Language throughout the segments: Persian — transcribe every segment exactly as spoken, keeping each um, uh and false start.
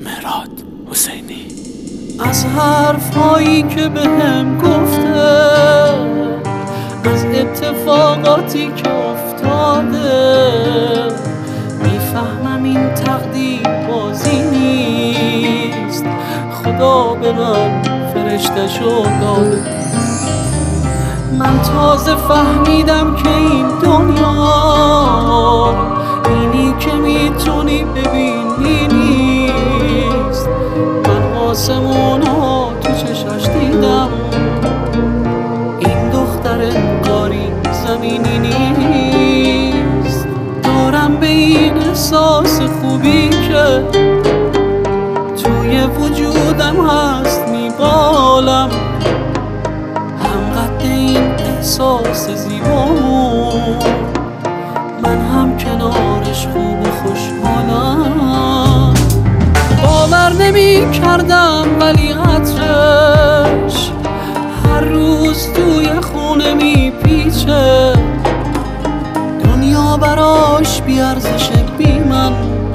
مهراد حسینی. از حرفایی که بهم گفته، از اتفاقاتی که افتاده، میفهمم این تقدیر بازی نیست، خدا به من فرشته‌شو داده. من تازه فهمیدم که این دنیا اینی که میتونی ببینی نیست. من آسمونا تو چشاش دیدم، این دختر انگاری زمینی نیست. دارم به این احساس خوبی که توی وجودم هست میبالم، همقدر این احساس زیبامون، من هم کنارش خوب و خوشحالم. باور نمی کردم ولی عطرش هر روز توی خونه می پیچه. دنیا براش بیارزش بی من،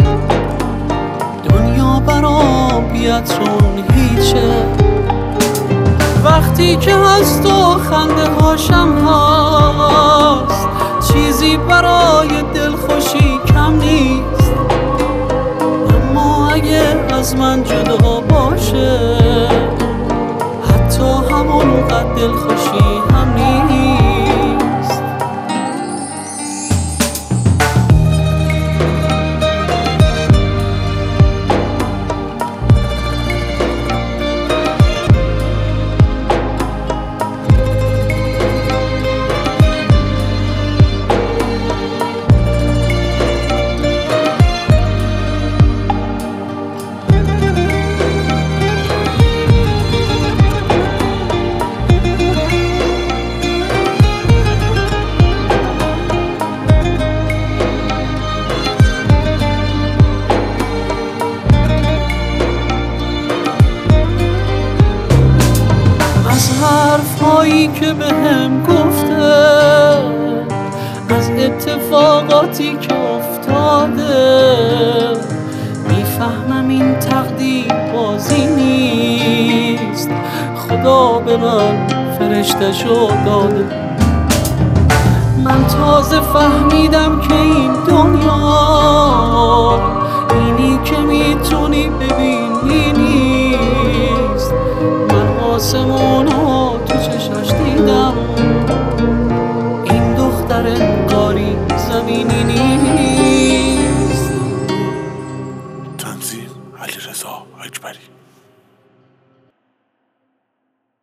دنیا برام بی عطرون هیچه. وقتی که هست و خنده هاشم هست، چیزی برای دلخوشی کم نیست. اما اگه از من جدا باشه، حتی همون قد دلخوشی هم نیست. از حرفایی که بهم گفته، از اتفاقاتی که افتاده، میفهمم این تقدیر بازی نیست، خدا به من فرشته‌شو داده. من تازه فهمیدم که این دنیا اینی که میتونی ببینی نیست. من آسمونا تو چشاش دیدم، این دختر انگاری زمینی نیست. تنظیم علیرضا اکبری.